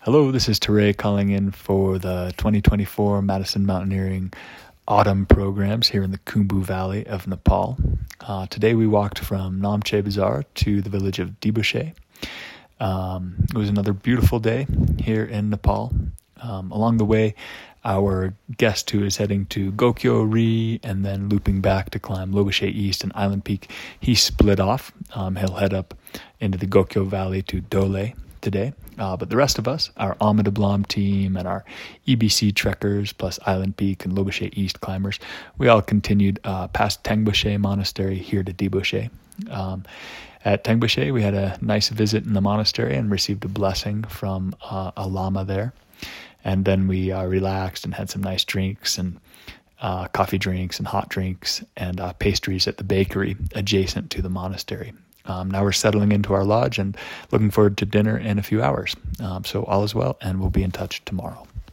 Hello, this is Teray calling in for the 2024 Madison Mountaineering Autumn programs here in the Khumbu Valley of Nepal. Today we walked from Namche Bazaar to the village of Dibouché. It was another beautiful day here in Nepal. Along the way, our guest who is heading to Gokyo Ri and then looping back to climb Lobuche East and Island Peak, he split off. He'll head up into the Gokyo Valley to Dole today. But the rest of us, our Ama Dablam team and our EBC trekkers plus Island Peak and Lobuche East climbers, we all continued past Tengboche Monastery here to Dibouché. At Tengboche, we had a nice visit in the monastery and received a blessing from a lama there. And then we relaxed and had some nice drinks and coffee drinks and hot drinks and pastries at the bakery adjacent to the monastery. Now we're settling into our lodge and looking forward to dinner in a few hours. So all is well, and we'll be in touch tomorrow.